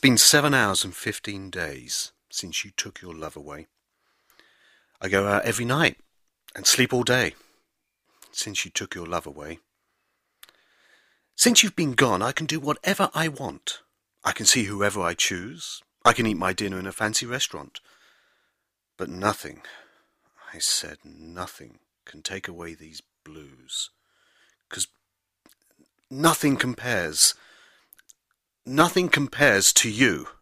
been 7 hours and 15 days since you took your love away. I go out every night and sleep all day since you took your love away. Since you've been gone, I can do whatever I want. I can see whoever I choose. I can eat my dinner in a fancy restaurant. But nothing, I said, nothing can take away these blues. 'Cause nothing compares to you.